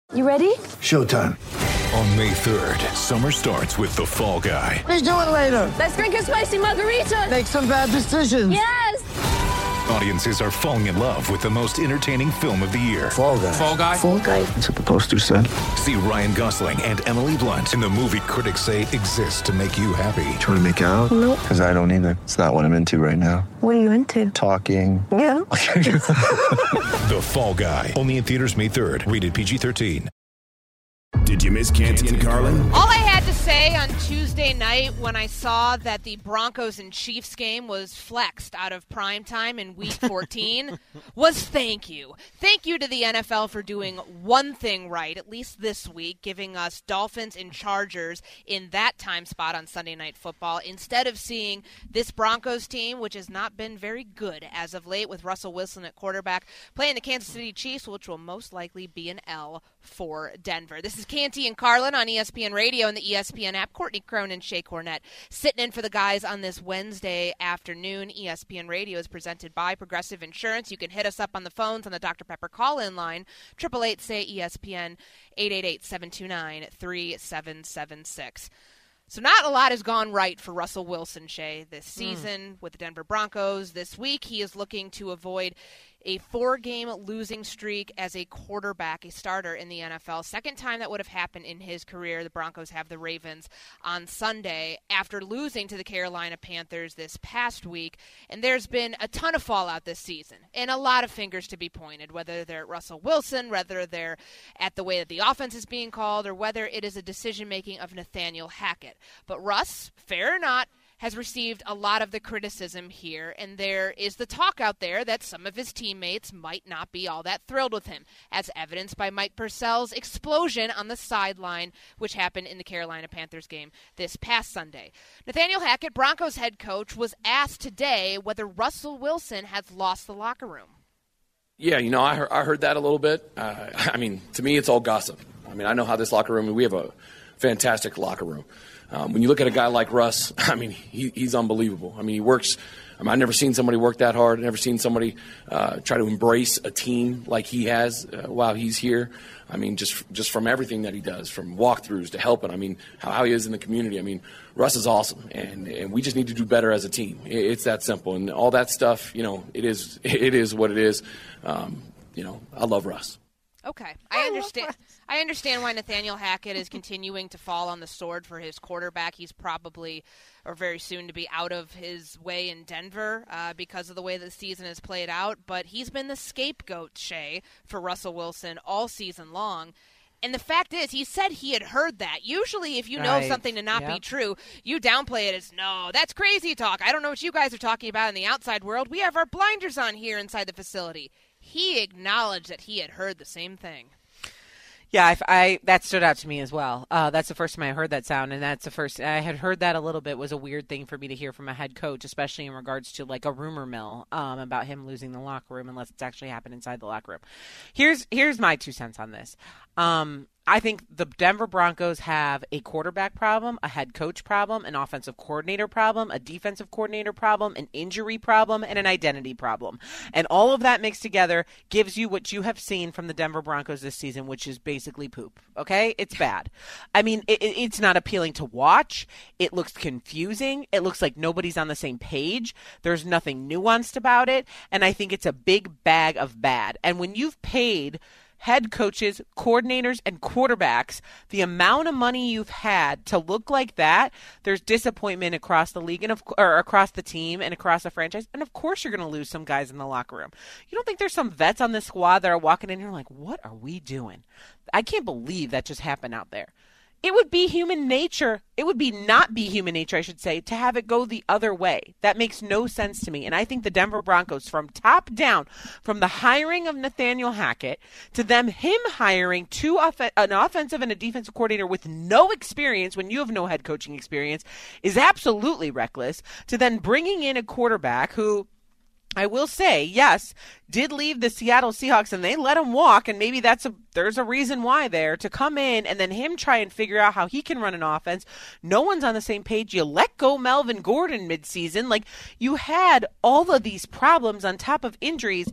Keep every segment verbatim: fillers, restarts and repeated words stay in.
You ready? Showtime. On May third, summer starts with The Fall Guy. Let's do it later. Let's drink a spicy margarita. Make some bad decisions. Yes! Audiences are falling in love with the most entertaining film of the year. Fall Guy. Fall Guy? Fall Guy. That's what the poster said. See Ryan Gosling and Emily Blunt in the movie critics say exists to make you happy. Trying to make it out? Nope. Because I don't either. It's not what I'm into right now. What are you into? Talking. Yeah. The Fall Guy. Only in theaters May third. Rated P G thirteen. Did you miss Canty and Carlin? All I had to say on Tuesday night when I saw that the Broncos and Chiefs game was flexed out of primetime in Week fourteen was thank you. Thank you to the N F L for doing one thing right, at least this week, giving us Dolphins and Chargers in that time spot on Sunday Night Football, instead of seeing this Broncos team, which has not been very good as of late with Russell Wilson at quarterback, playing the Kansas City Chiefs, which will most likely be an L for Denver. This is Canty and Carlin on E S P N Radio and the E S P N app. Courtney Cronin, Shea Cornett, sitting in for the guys on this Wednesday afternoon. E S P N Radio is presented by Progressive Insurance. You can hit us up on the phones on the Doctor Pepper call-in line, eight eight eight, say E S P N, eight eight eight, seven two nine, three seven seven six. So not a lot has gone right for Russell Wilson, Shea, this season mm. with the Denver Broncos. This week he is looking to avoid a four-game losing streak as a quarterback, a starter in the N F L. Second time that would have happened in his career. The Broncos have the Ravens on Sunday after losing to the Carolina Panthers this past week. And there's been a ton of fallout this season and a lot of fingers to be pointed, whether they're at Russell Wilson, whether they're at the way that the offense is being called, or whether it is a decision-making of Nathaniel Hackett. But Russ, fair or not, has received a lot of the criticism here, and there is the talk out there that some of his teammates might not be all that thrilled with him, as evidenced by Mike Purcell's explosion on the sideline, which happened in the Carolina Panthers game this past Sunday. Nathaniel Hackett, Broncos head coach, was asked today whether Russell Wilson has lost the locker room. Yeah, you know, I heard, I heard that a little bit. Uh, I mean, to me, it's all gossip. I mean, I know how this locker room, we have a fantastic locker room. Um, when you look at a guy like Russ, I mean, he, he's unbelievable. I mean, he works. I mean, I've never seen somebody work that hard. I've never seen somebody uh, try to embrace a team like he has uh, while he's here. I mean, just just from everything that he does, from walkthroughs to helping. I mean, how, how he is in the community. I mean, Russ is awesome, and, and we just need to do better as a team. It, it's that simple, and all that stuff. You know, it is it is what it is. Um, you know, I love Russ. Okay, I understand. I understand why Nathaniel Hackett is continuing to fall on the sword for his quarterback. He's probably, or very soon, to be out of his way in Denver uh, because of the way the season has played out. But he's been the scapegoat, Shea, for Russell Wilson all season long. And the fact is, he said he had heard that. Usually, if you know right. something to not yep. be true, you downplay it as, no, that's crazy talk. I don't know what you guys are talking about in the outside world. We have our blinders on here inside the facility. He acknowledged that he had heard the same thing. Yeah, I, I that stood out to me as well. Uh, that's the first time I heard that sound, and that's the first I had heard that a little bit. Was a weird thing for me to hear from a head coach, especially in regards to like a rumor mill um, about him losing the locker room, unless it's actually happened inside the locker room. Here's here's my two cents on this. Um, I think the Denver Broncos have a quarterback problem, a head coach problem, an offensive coordinator problem, a defensive coordinator problem, an injury problem, and an identity problem. And all of that mixed together gives you what you have seen from the Denver Broncos this season, which is basically poop. Okay? It's bad. I mean, it, it's not appealing to watch. It looks confusing. It looks like nobody's on the same page. There's nothing nuanced about it. And I think it's a big bag of bad. And when you've paid head coaches, coordinators, and quarterbacks, the amount of money you've had to look like that, there's disappointment across the league and of, or across the team and across the franchise. And of course you're going to lose some guys in the locker room. You don't think there's some vets on this squad that are walking in here like, what are we doing? I can't believe that just happened out there. It would be human nature. It would be not be human nature, I should say, to have it go the other way. That makes no sense to me. And I think the Denver Broncos, from top down, from the hiring of Nathaniel Hackett to them, him hiring two off- an offensive and a defensive coordinator with no experience when you have no head coaching experience, is absolutely reckless, to then bringing in a quarterback who, I will say, yes, did leave the Seattle Seahawks and they let him walk, and maybe that's a there's a reason why there, to come in and then him try and figure out how he can run an offense. No one's on the same page. You let go Melvin Gordon midseason. Like, you had all of these problems on top of injuries.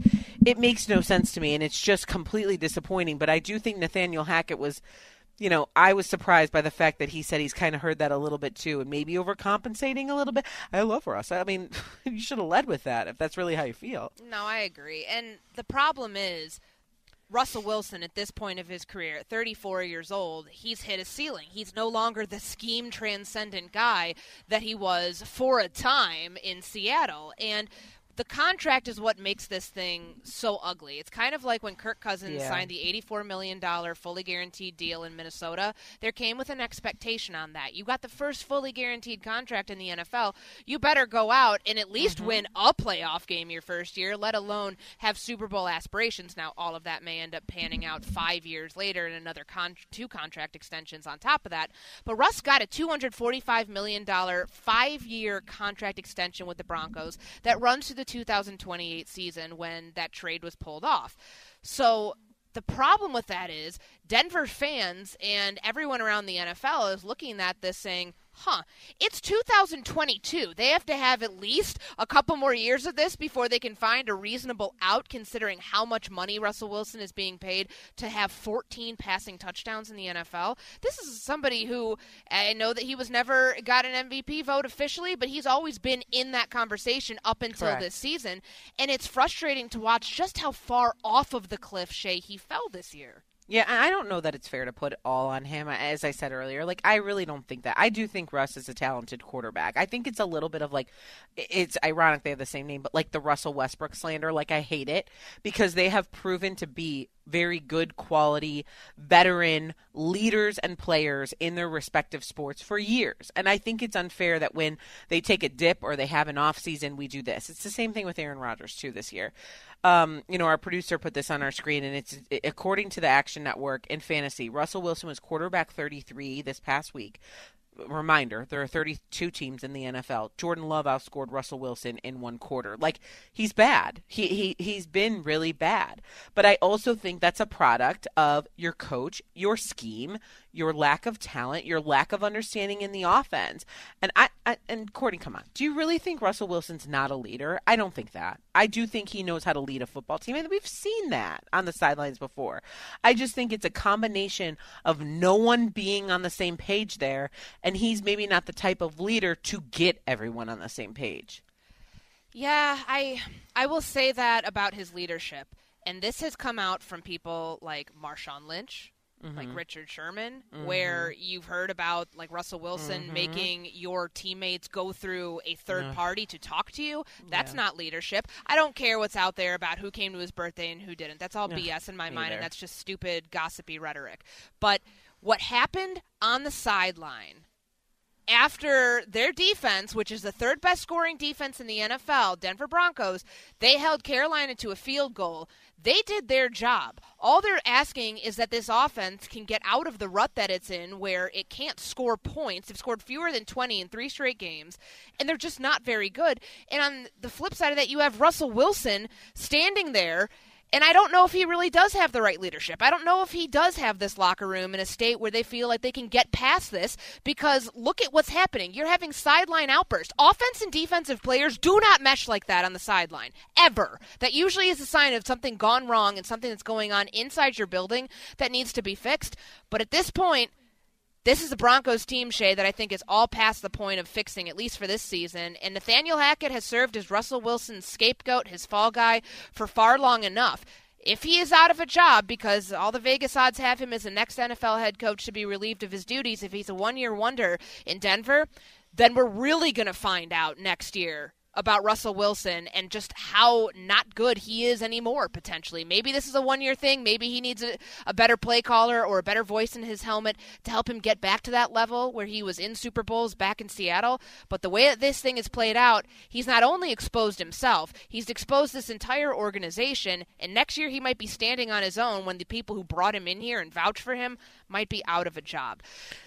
it makes no sense to me, and it's just completely disappointing. But I do think Nathaniel Hackett was, you know, I was surprised by the fact that he said he's kind of heard that a little bit too, and maybe overcompensating a little bit. I love Russ. I mean, you should have led with that if that's really how you feel. No, I agree. And the problem is, Russell Wilson, at this point of his career, at thirty-four years old, he's hit a ceiling. He's no longer the scheme-transcendent guy that he was for a time in Seattle. And the contract is what makes this thing so ugly. It's kind of like when Kirk Cousins Yeah. signed the eighty-four million dollars fully guaranteed deal in Minnesota. There came with an expectation on that. You got the first fully guaranteed contract in the N F L. You better go out and at least Mm-hmm. win a playoff game your first year, let alone have Super Bowl aspirations. Now, all of that may end up panning out five years later in another con- two contract extensions on top of that. But Russ got a two hundred forty-five million dollars five-year contract extension with the Broncos that runs to the two thousand twenty-eight season when that trade was pulled off. So the problem with that is Denver fans and everyone around the N F L is looking at this saying, huh, it's two thousand twenty-two. They have to have at least a couple more years of this before they can find a reasonable out, considering how much money Russell Wilson is being paid to have fourteen passing touchdowns in the N F L. This is somebody who, I know that he was never got an M V P vote officially, but he's always been in that conversation up until Correct. this season. And it's frustrating to watch just how far off of the cliff, Shay, he fell this year. Yeah, and I don't know that it's fair to put it all on him. As I said earlier, like, I really don't think that. I do think Russ is a talented quarterback. I think it's a little bit of, like, it's ironic they have the same name, but like the Russell Westbrook slander, like, I hate it because they have proven to be very good quality veteran leaders and players in their respective sports for years. And I think it's unfair that when they take a dip or they have an off season, we do this. It's the same thing with Aaron Rodgers too this year. Um, you know, our producer put this on our screen, and it's it, according to the Action Network in fantasy, Russell Wilson was quarterback thirty-three this past week. Reminder, there are thirty-two teams in the N F L. Jordan Love outscored Russell Wilson in one quarter. Like, he's bad. He, he, he's been really bad. But I also think that's a product of your coach, your scheme, your lack of talent, your lack of understanding in the offense. And I, I and Courtney, come on. Do you really think Russell Wilson's not a leader? I don't think that. I do think he knows how to lead a football team, and we've seen that on the sidelines before. I just think it's a combination of no one being on the same page there, and he's maybe not the type of leader to get everyone on the same page. Yeah, I I will say that about his leadership. And this has come out from people like Marshawn Lynch, mm-hmm. like Richard Sherman, mm-hmm. where you've heard about like Russell Wilson mm-hmm. making your teammates go through a third yeah. party to talk to you. That's yeah. not leadership. I don't care what's out there about who came to his birthday and who didn't. That's all no, B S in my mind, and that's just stupid, gossipy rhetoric. But what happened on the sideline after their defense, which is the third best scoring defense in the N F L, Denver Broncos, they held Carolina to a field goal. They did their job. All they're asking is that this offense can get out of the rut that it's in where it can't score points. They've scored fewer than twenty in three straight games, and they're just not very good. And on the flip side of that, you have Russell Wilson standing there. And I don't know if he really does have the right leadership. I don't know if he does have this locker room in a state where they feel like they can get past this, because look at what's happening. You're having sideline outbursts. Offense and defensive players do not mesh like that on the sideline, ever. That usually is a sign of something gone wrong and something that's going on inside your building that needs to be fixed. But at this point, this is the Broncos team, Shay, that I think is all past the point of fixing, at least for this season. And Nathaniel Hackett has served as Russell Wilson's scapegoat, his fall guy, for far long enough. If he is out of a job, because all the Vegas odds have him as the next N F L head coach to be relieved of his duties, if he's a one-year wonder in Denver, then we're really going to find out next year about Russell Wilson and just how not good he is anymore, potentially. Maybe this is a one-year thing. Maybe he needs a, a better play caller or a better voice in his helmet to help him get back to that level where he was in Super Bowls back in Seattle. But the way that this thing is played out, he's not only exposed himself, he's exposed this entire organization, and next year he might be standing on his own when the people who brought him in here and vouch for him might be out of a job.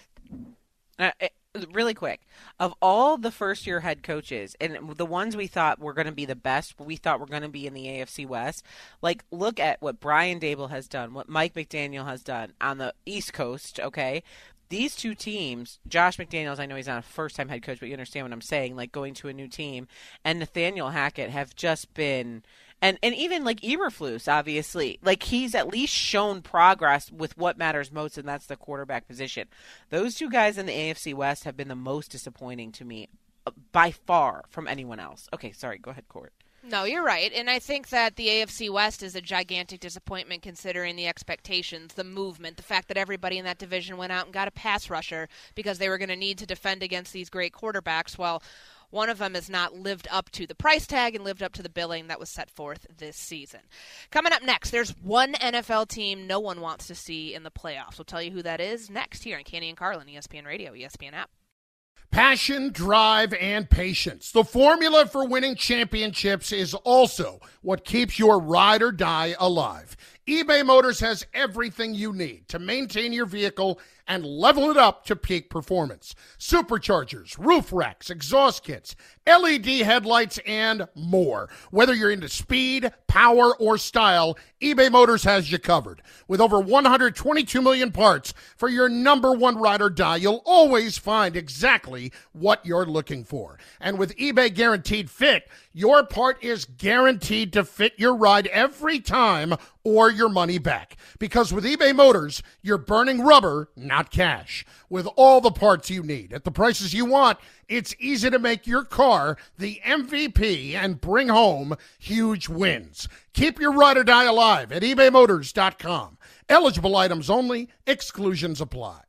Uh, it- Really quick, of all the first-year head coaches, and the ones we thought were going to be the best, we thought were going to be in the A F C West, like, look at what Brian Daboll has done, what Mike McDaniel has done on the East Coast, okay? These two teams, Josh McDaniels, I know he's not a first-time head coach, but you understand what I'm saying, like going to a new team, and Nathaniel Hackett have just been And and even like Eberflus, obviously, like he's at least shown progress with what matters most, and that's the quarterback position. Those two guys in the A F C West have been the most disappointing to me by far from anyone else. Okay, sorry, go ahead, Court. No, you're right. And I think that the A F C West is a gigantic disappointment considering the expectations, the movement, the fact that everybody in that division went out and got a pass rusher because they were going to need to defend against these great quarterbacks. Well, one of them has not lived up to the price tag and lived up to the billing that was set forth this season. Coming up next, there's one N F L team no one wants to see in the playoffs. We'll tell you who that is next here on Canty and Carlin, E S P N Radio, E S P N app. Passion, drive, and patience. The formula for winning championships is also what keeps your ride or die alive. eBay Motors has everything you need to maintain your vehicle and level it up to peak performance. Superchargers, roof racks, exhaust kits, L E D headlights, and more. Whether you're into speed, power, or style, eBay Motors has you covered. With over one hundred twenty-two million parts for your number one ride or die, you'll always find exactly what you're looking for. And with eBay Guaranteed Fit, your part is guaranteed to fit your ride every time or your money back. Because with eBay Motors, you're burning rubber, not cash. With all the parts you need at the prices you want, it's easy to make your car the M V P and bring home huge wins. Keep your ride or die alive at ebay motors dot com. Eligible items only. Exclusions apply.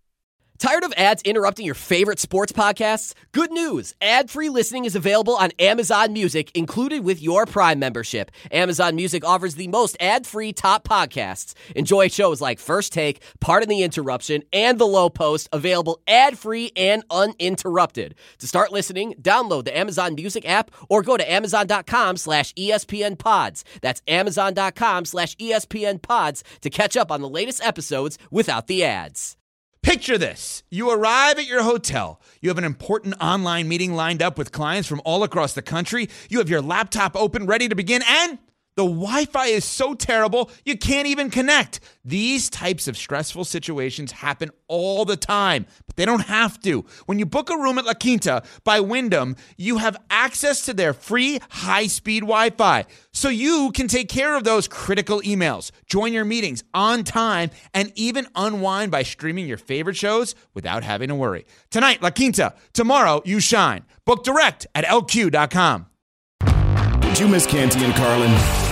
Tired of ads interrupting your favorite sports podcasts? Good news! Ad-free listening is available on Amazon Music, included with your Prime membership. Amazon Music offers the most ad-free top podcasts. Enjoy shows like First Take, Pardon the Interruption, and The Low Post, available ad-free and uninterrupted. To start listening, download the Amazon Music app or go to amazon.com slash ESPN pods. That's amazon.com slash ESPN pods to catch up on the latest episodes without the ads. Picture this. You arrive at your hotel. You have an important online meeting lined up with clients from all across the country. You have your laptop open, ready to begin, and the Wi-Fi is so terrible, you can't even connect. These types of stressful situations happen all the time, but they don't have to. When you book a room at La Quinta by Wyndham, you have access to their free high-speed Wi-Fi, so you can take care of those critical emails, join your meetings on time, and even unwind by streaming your favorite shows without having to worry. Tonight, La Quinta. Tomorrow, you shine. Book direct at L Q dot com. Did you miss Canty and Carlin?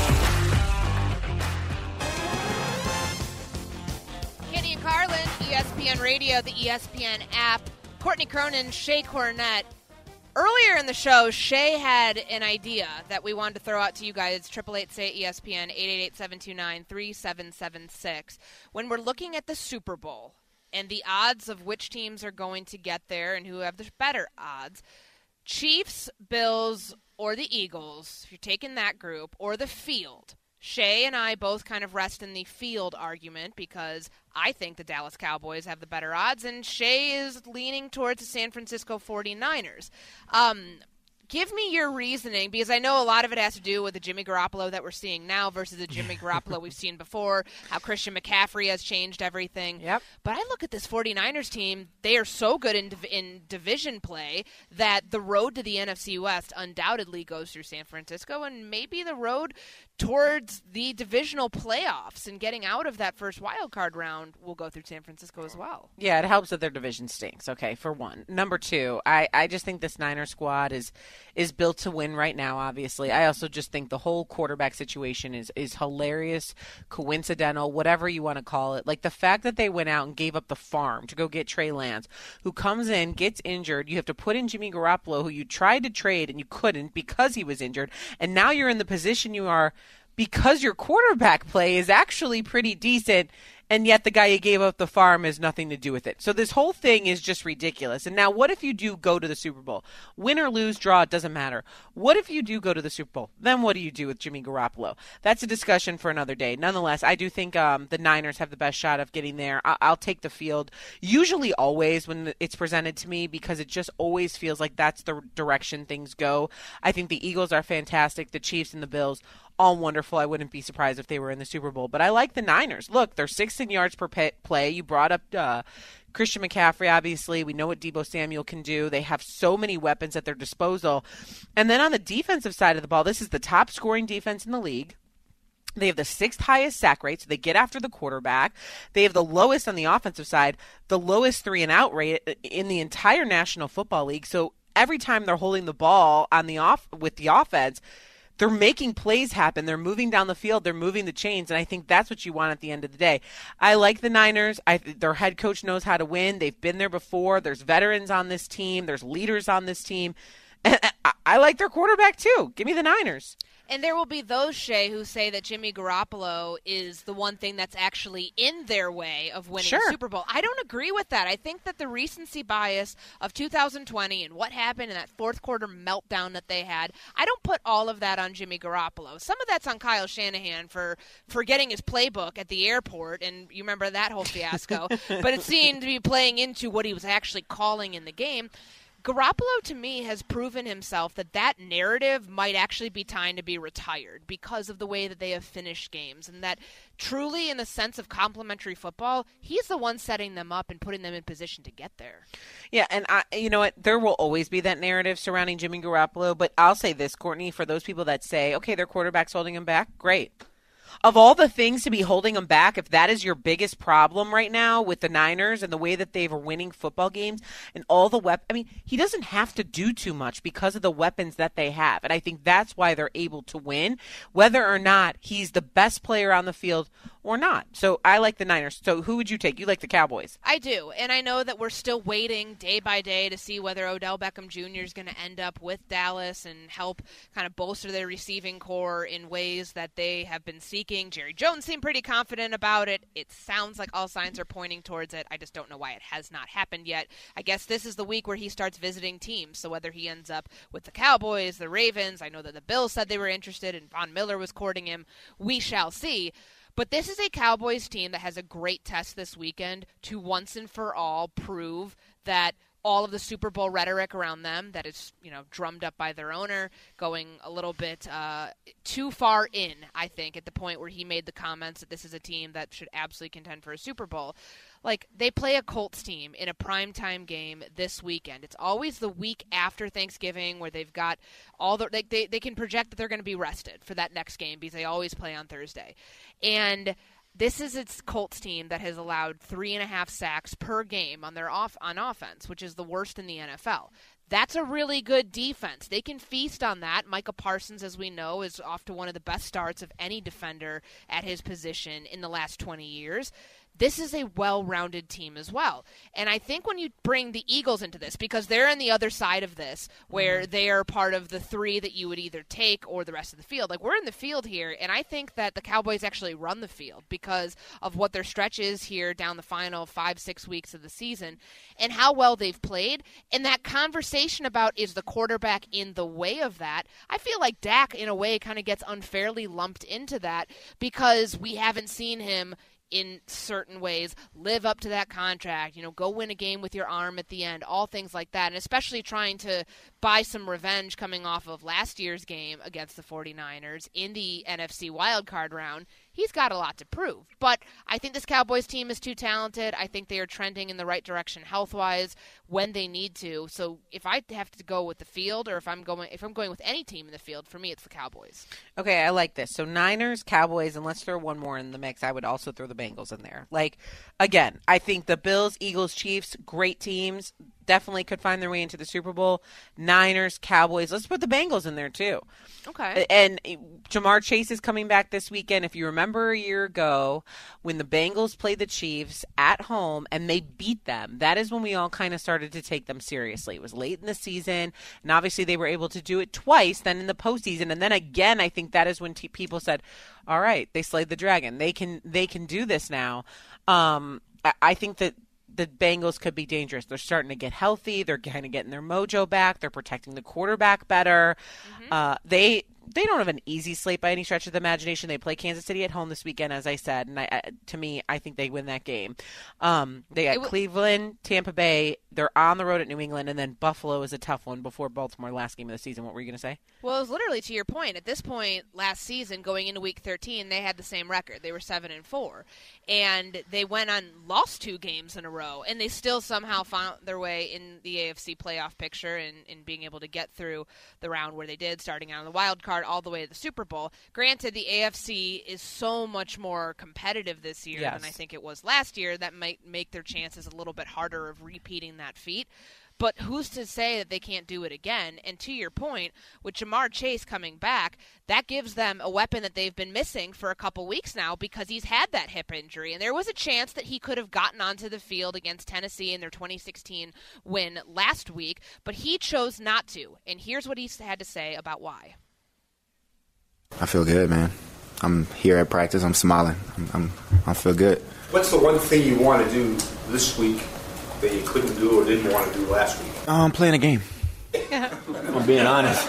E S P N Radio, the E S P N app. Courtney Cronin, Shay Cornett. Earlier in the show, Shay had an idea that we wanted to throw out to you guys. Triple eight say E S P N, eight eight eight, seven two nine, three seven seven six. When we're looking at the Super Bowl and the odds of which teams are going to get there and who have the better odds, Chiefs, Bills, or the Eagles, if you're taking that group, or the field. Shay and I both kind of rest in the field argument because I think the Dallas Cowboys have the better odds, and Shay is leaning towards the San Francisco forty-niners. Um, give me your reasoning, because I know a lot of it has to do with the Jimmy Garoppolo that we're seeing now versus the Jimmy Garoppolo we've seen before, how Christian McCaffrey has changed everything. Yep. But I look at this forty-niners team, they are so good in, div- in division play that the road to the N F C West undoubtedly goes through San Francisco, and maybe the road towards the divisional playoffs and getting out of that first wild card round will go through San Francisco as well. Yeah, it helps that their division stinks, okay, for one. Number two, I, I just think this Niner squad is is built to win right now, obviously. I also just think the whole quarterback situation is, is hilarious, coincidental, whatever you want to call it. Like the fact that they went out and gave up the farm to go get Trey Lance, who comes in, gets injured. You have to put in Jimmy Garoppolo, who you tried to trade and you couldn't because he was injured. And now you're in the position you are because your quarterback play is actually pretty decent, and yet the guy you gave up the farm has nothing to do with it. So this whole thing is just ridiculous. And now what if you do go to the Super Bowl? Win or lose, draw, it doesn't matter. What if you do go to the Super Bowl? Then what do you do with Jimmy Garoppolo? That's a discussion for another day. Nonetheless, I do think um, the Niners have the best shot of getting there. I- I'll take the field, usually always when it's presented to me, because it just always feels like that's the direction things go. I think the Eagles are fantastic. The Chiefs and the Bills, all wonderful. I wouldn't be surprised if they were in the Super Bowl. But I like the Niners. Look, they're six sixth in yards per pay, play. You brought up uh, Christian McCaffrey, obviously. We know what Deebo Samuel can do. They have so many weapons at their disposal. And then on the defensive side of the ball, this is the top scoring defense in the league. They have the sixth highest sack rate, so they get after the quarterback. They have the lowest on the offensive side, the lowest three and out rate in the entire National Football League. So every time they're holding the ball on the off with the offense, they're making plays happen. They're moving down the field. They're moving the chains, and I think that's what you want at the end of the day. I like the Niners. I, their head coach knows how to win. They've been there before. There's veterans on this team. There's leaders on this team. And I, I like their quarterback, too. Give me the Niners. And there will be those, Shay, who say that Jimmy Garoppolo is the one thing that's actually in their way of winning Sure. a Super Bowl. I don't agree with that. I think that the recency bias of two thousand twenty and what happened in that fourth quarter meltdown that they had, I don't put all of that on Jimmy Garoppolo. Some of that's on Kyle Shanahan for forgetting his playbook at the airport, and you remember that whole fiasco. But it seemed to be playing into what he was actually calling in the game. Garoppolo, to me, has proven himself that that narrative might actually be time to be retired because of the way that they have finished games, and that truly, in the sense of complementary football, he's the one setting them up and putting them in position to get there. Yeah, and I, you know what? There will always be that narrative surrounding Jimmy Garoppolo, but I'll say this, Courtney, for those people that say, okay, their quarterback's holding him back, great. Of all the things to be holding them back, if that is your biggest problem right now with the Niners and the way that they're winning football games and all the weapons, I mean, he doesn't have to do too much because of the weapons that they have. And I think that's why they're able to win, whether or not he's the best player on the field or not. So I like the Niners. So who would you take? You like the Cowboys. I do. And I know that we're still waiting day by day to see whether Odell Beckham Junior is going to end up with Dallas and help kind of bolster their receiving core in ways that they have been seeking. Jerry Jones seemed pretty confident about it. It sounds like all signs are pointing towards it. I just don't know why it has not happened yet. I guess this is the week where he starts visiting teams. So whether he ends up with the Cowboys, the Ravens, I know that the Bills said they were interested and Von Miller was courting him. We shall see. But this is a Cowboys team that has a great test this weekend to once and for all prove that all of the Super Bowl rhetoric around them that is, you know, drummed up by their owner, going a little bit uh, too far in, I think, at the point where he made the comments that this is a team that should absolutely contend for a Super Bowl. Like, they play a Colts team in a primetime game this weekend. It's always the week after Thanksgiving where they've got all the, like, they, they can project that they're going to be rested for that next game because they always play on Thursday. And this is its Colts team that has allowed three and a half sacks per game on their off on offense, which is the worst in the N F L. That's a really good defense. They can feast on that. Micah Parsons, as we know, is off to one of the best starts of any defender at his position in the last twenty years. This is a well-rounded team as well. And I think when you bring the Eagles into this, because they're on the other side of this, where mm-hmm. they are part of the three that you would either take or the rest of the field. Like, we're in the field here, and I think that the Cowboys actually run the field because of what their stretch is here down the final five, six weeks of the season and how well they've played. And that conversation about is the quarterback in the way of that, I feel like Dak, in a way, kind of gets unfairly lumped into that because we haven't seen him in certain ways live up to that contract, you know, go win a game with your arm at the end, all things like that, and especially trying to buy some revenge coming off of last year's game against the 49ers in the N F C wildcard round. He's got a lot to prove. But I think this Cowboys team is too talented. I think they are trending in the right direction health-wise when they need to. So if I have to go with the field or if I'm going if I'm going with any team in the field, for me it's the Cowboys. Okay, I like this. So Niners, Cowboys, and let's throw one more in the mix. I would also throw the Bengals in there. Like, again, I think the Bills, Eagles, Chiefs, great teams. Definitely could find their way into the Super Bowl. Niners, Cowboys. Let's put the Bengals in there, too. Okay. And Jamar Chase is coming back this weekend. If you remember a year ago when the Bengals played the Chiefs at home and they beat them, that is when we all kind of started to take them seriously. It was late in the season, and obviously they were able to do it twice then in the postseason. And then again, I think that is when t- people said, all right, they slayed the dragon. They can, they can do this now. Um, I, I think that the Bengals could be dangerous. They're starting to get healthy. They're kind of getting their mojo back. They're protecting the quarterback better. Mm-hmm. Uh, they they don't have an easy slate by any stretch of the imagination. They play Kansas City at home this weekend, as I said, and I, uh, to me, I think they win that game. Um, they got w- Cleveland, Tampa Bay, they're on the road at New England, and then Buffalo is a tough one before Baltimore last game of the season. What were you going to say? Well, it was literally to your point. At this point last season, going into Week thirteen, they had the same record. They were seven and four, and they went on lost two games in a row, and they still somehow found their way in the A F C playoff picture and, and being able to get through the round where they did, starting out on the wild card all the way to the Super Bowl. Granted, the A F C is so much more competitive this year yes. than I think it was last year. That might make their chances a little bit harder of repeating that feat. But who's to say that they can't do it again? And to your point, with Jamar Chase coming back, that gives them a weapon that they've been missing for a couple weeks now because he's had that hip injury. And there was a chance that he could have gotten onto the field against Tennessee in their twenty sixteen win last week, but he chose not to. And here's what he had to say about why. I feel good, man. I'm here at practice. I'm smiling. I'm, I'm, I feel good. What's the one thing you want to do this week that you couldn't do or didn't want to do last week? Oh, I'm playing a game. I'm being honest.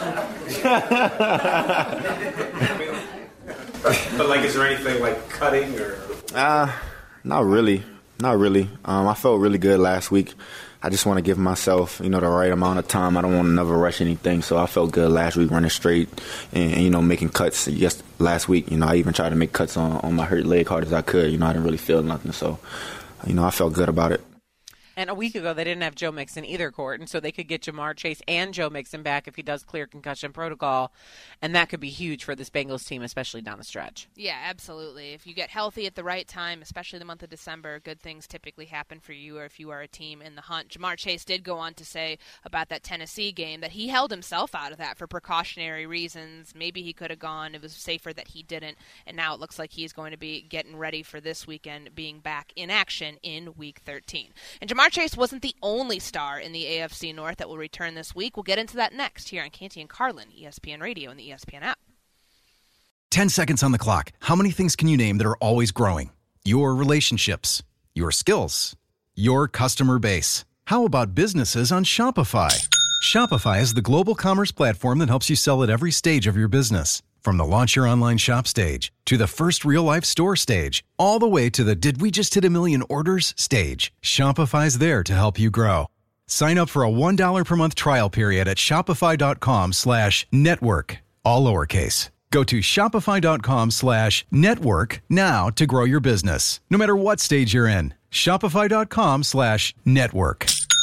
But, like, is there anything like cutting or? Uh, not really. Not really. Um, I felt really good last week. I just want to give myself, you know, the right amount of time. I don't want to never rush anything. So I felt good last week running straight and, and you know, making cuts. Yes, last week, you know, I even tried to make cuts on, on my hurt leg hard as I could. You know, I didn't really feel nothing. So, you know, I felt good about it. And a week ago, they didn't have Joe Mixon either, Court, and so they could get Jamar Chase and Joe Mixon back if he does clear concussion protocol, and that could be huge for this Bengals team, especially down the stretch. Yeah, absolutely. If you get healthy at the right time, especially the month of December, good things typically happen for you or if you are a team in the hunt. Jamar Chase did go on to say about that Tennessee game that he held himself out of that for precautionary reasons. Maybe he could have gone. It was safer that he didn't, and now it looks like he's going to be getting ready for this weekend, being back in action in Week thirteen. And Jamar Chase wasn't the only star in the A F C North that will return this week. We'll get into that next here on Canty and Carlin, E S P N Radio and the E S P N app. Ten seconds on the clock. How many things can you name that are always growing? Your relationships, your skills, your customer base. How about businesses on Shopify? Shopify is the global commerce platform that helps you sell at every stage of your business. From the launch your online shop stage, to the first real-life store stage, all the way to the did we just hit a million orders stage, Shopify's there to help you grow. Sign up for a one dollar per month trial period at shopify.com slash network, all lowercase. Go to shopify.com slash network now to grow your business, no matter what stage you're in. Shopify.com slash network.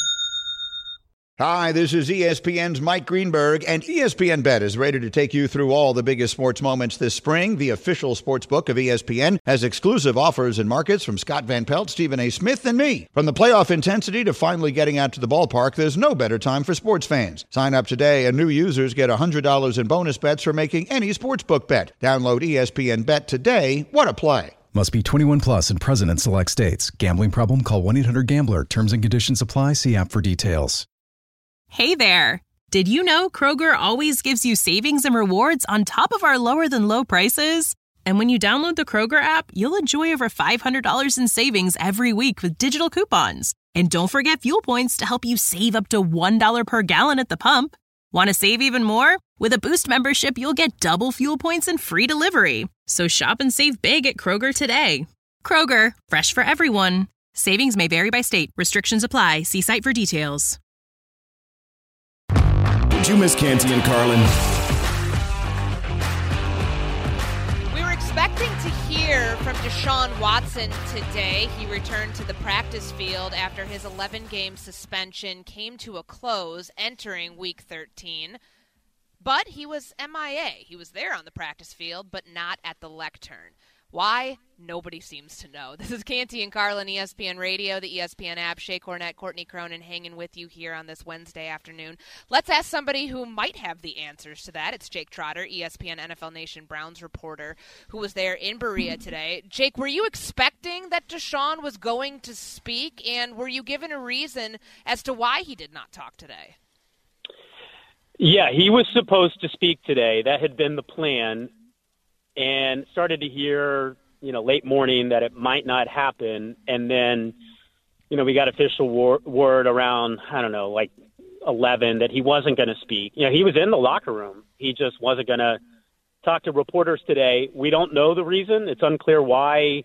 Hi, this is E S P N's Mike Greenberg, and E S P N Bet is ready to take you through all the biggest sports moments this spring. The official sports book of E S P N has exclusive offers and markets from Scott Van Pelt, Stephen A. Smith, and me. From the playoff intensity to finally getting out to the ballpark, there's no better time for sports fans. Sign up today, and new users get one hundred dollars in bonus bets for making any sportsbook bet. Download E S P N Bet today. What a play. Must be twenty-one plus and present in select states. Gambling problem? Call one eight hundred gambler. Terms and conditions apply. See app for details. Hey there! Did you know Kroger always gives you savings and rewards on top of our lower-than-low prices? And when you download the Kroger app, you'll enjoy over five hundred dollars in savings every week with digital coupons. And don't forget fuel points to help you save up to one dollar per gallon at the pump. Want to save even more? With a Boost membership, you'll get double fuel points and free delivery. So shop and save big at Kroger today. Kroger, fresh for everyone. Savings may vary by state. Restrictions apply. See site for details. Did you miss Canty and Carlin? We were expecting to hear from Deshaun Watson today. He returned to the practice field after his eleven-game suspension came to a close entering Week thirteen. But he was M I A. He was there on the practice field, but not at the lectern. Why? Nobody seems to know. This is Canty and Carlin, E S P N Radio, the E S P N app. Shay Cornett, Courtney Cronin hanging with you here on this Wednesday afternoon. Let's ask somebody who might have the answers to that. It's Jake Trotter, E S P N N F L Nation Browns reporter, who was there in Berea today. Jake, were you expecting that Deshaun was going to speak, and were you given a reason as to why he did not talk today? Yeah, he was supposed to speak today. That had been the plan. And started to hear, you know, late morning that it might not happen. And then, you know, we got official wor- word around, I don't know, like eleven that he wasn't going to speak. You know, he was in the locker room. He just wasn't going to talk to reporters today. We don't know the reason. It's unclear why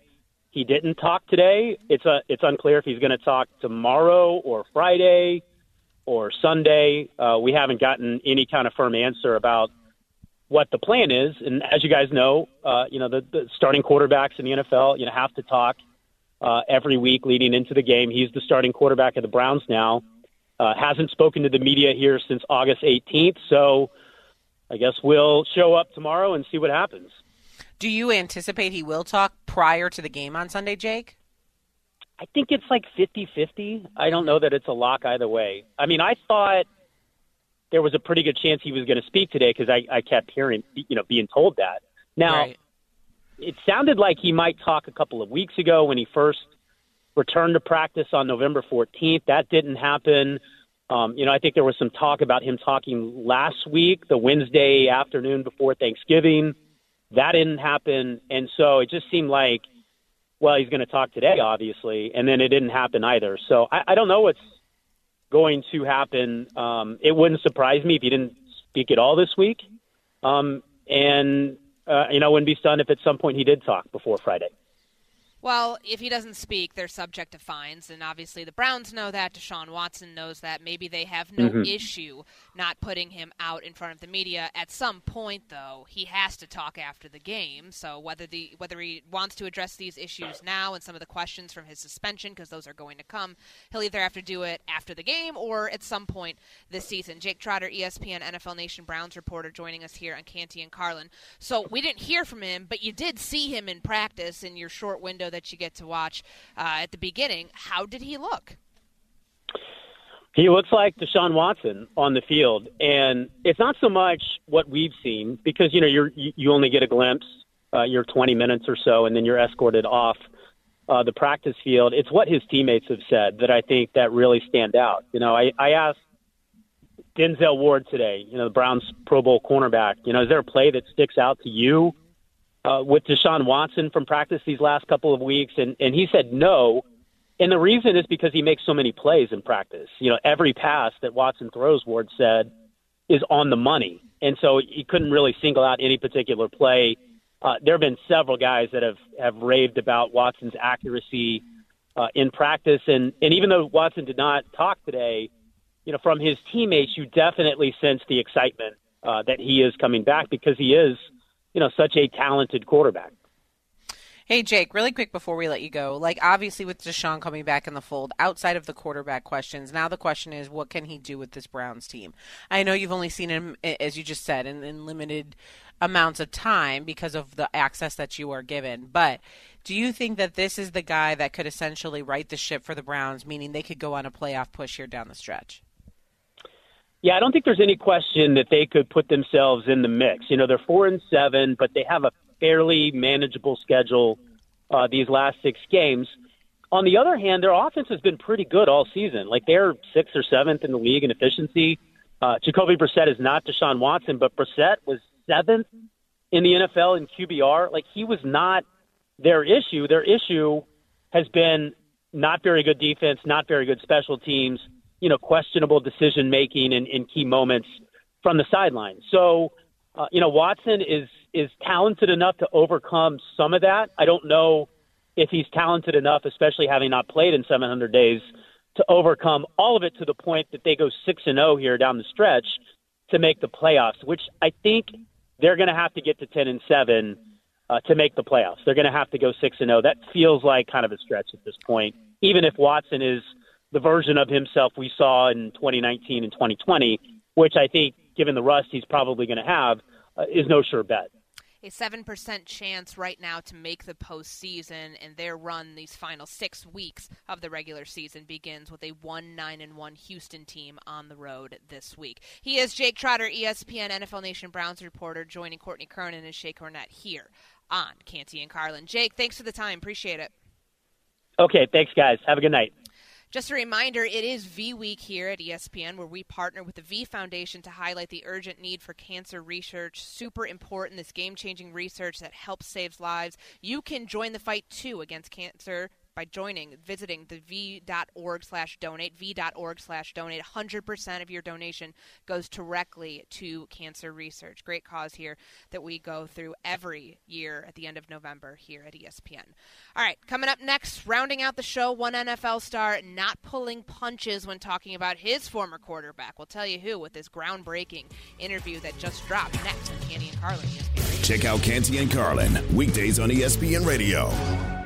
he didn't talk today. It's a, it's unclear if he's going to talk tomorrow or Friday or Sunday. Uh, we haven't gotten any kind of firm answer about what the plan is. And as you guys know, uh, you know, the, the starting quarterbacks in the N F L, you know, have to talk uh, every week leading into the game. He's the starting quarterback of the Browns now. Uh, hasn't spoken to the media here since August eighteenth. So I guess we'll show up tomorrow and see what happens. Do you anticipate he will talk prior to the game on Sunday, Jake? I think it's like fifty-fifty. I don't know that it's a lock either way. I mean, I thought there was a pretty good chance he was going to speak today because I, I kept hearing, you know, being told that. Now, right. It sounded like he might talk a couple of weeks ago when he first returned to practice on November fourteenth. That didn't happen. Um, you know, I think there was some talk about him talking last week, the Wednesday afternoon before Thanksgiving. That didn't happen. And so it just seemed like, well, he's going to talk today, obviously, and then it didn't happen either. So I, I don't know what's going to happen. Um, it wouldn't surprise me if he didn't speak at all this week. Um, and, uh, you know, I wouldn't be stunned if at some point he did talk before Friday. Well, if he doesn't speak, they're subject to fines, and obviously the Browns know that. Deshaun Watson knows that. Maybe they have no mm-hmm. issue not putting him out in front of the media. At some point, though, he has to talk after the game. So whether the whether he wants to address these issues now and some of the questions from his suspension, because those are going to come, he'll either have to do it after the game or at some point this season. Jake Trotter, E S P N N F L Nation Browns reporter, joining us here on Canty and Carlin. So we didn't hear from him, but you did see him in practice in your short window that you get to watch uh, at the beginning. How did he look? He looks like Deshaun Watson on the field, and it's not so much what we've seen because, you know, you're, you you only get a glimpse, uh, you're twenty minutes or so, and then you're escorted off uh, the practice field. It's what his teammates have said that I think that really stand out. You know, I, I asked Denzel Ward today, you know, the Browns Pro Bowl cornerback, you know, is there a play that sticks out to you Uh, with Deshaun Watson from practice these last couple of weeks? And, and he said no. And the reason is because he makes so many plays in practice. You know, every pass that Watson throws, Ward said, is on the money. And so he couldn't really single out any particular play. Uh, there have been several guys that have, have raved about Watson's accuracy uh, in practice. And, and even though Watson did not talk today, you know, from his teammates, you definitely sense the excitement uh, that he is coming back because he is, you know, such a talented quarterback. Hey, Jake, really quick before we let you go, like obviously with Deshaun coming back in the fold, outside of the quarterback questions, now the question is, what can he do with this Browns team? I know you've only seen him, as you just said, in, in limited amounts of time because of the access that you are given, but do you think that this is the guy that could essentially right the ship for the Browns, meaning they could go on a playoff push here down the stretch? Yeah, I don't think there's any question that they could put themselves in the mix. You know, they're four and seven, but they have a fairly manageable schedule uh, these last six games. On the other hand, their offense has been pretty good all season. Like they're sixth or seventh in the league in efficiency. Uh, Jacoby Brissett is not Deshaun Watson, but Brissett was seventh in the N F L in Q B R. Like he was not their issue. Their issue has been not very good defense, not very good special teams, you know, questionable decision-making in, in key moments from the sideline. So, uh, you know, Watson is is talented enough to overcome some of that. I don't know if he's talented enough, especially having not played in seven hundred days, to overcome all of it to the point that they go six and oh here down the stretch to make the playoffs, which I think they're going to have to get to ten and seven uh, to make the playoffs. They're going to have to go six and oh. That feels like kind of a stretch at this point, even if Watson is the version of himself we saw in twenty nineteen and twenty twenty, which I think, given the rust he's probably going to have, uh, is no sure bet. A seven percent chance right now to make the postseason, and their run these final six weeks of the regular season begins with a one nine and one Houston team on the road this week. He is Jake Trotter, E S P N N F L Nation Browns reporter, joining Courtney Kernan and Shea Cornett here on Canty and Carlin. Jake, thanks for the time. Appreciate it. Okay, thanks, guys. Have a good night. Just a reminder, it is V Week here at E S P N, where we partner with the V Foundation to highlight the urgent need for cancer research. Super important, this game-changing research that helps save lives. You can join the fight, too, against cancer by joining, visiting the v.org slash donate, v.org slash donate. one hundred percent of your donation goes directly to cancer research. Great cause here that we go through every year at the end of November here at E S P N. All right, coming up next, rounding out the show, one N F L star not pulling punches when talking about his former quarterback. We'll tell you who with this groundbreaking interview that just dropped next on Canty and Carlin. E S P N Radio. Check out Canty and Carlin, weekdays on E S P N Radio.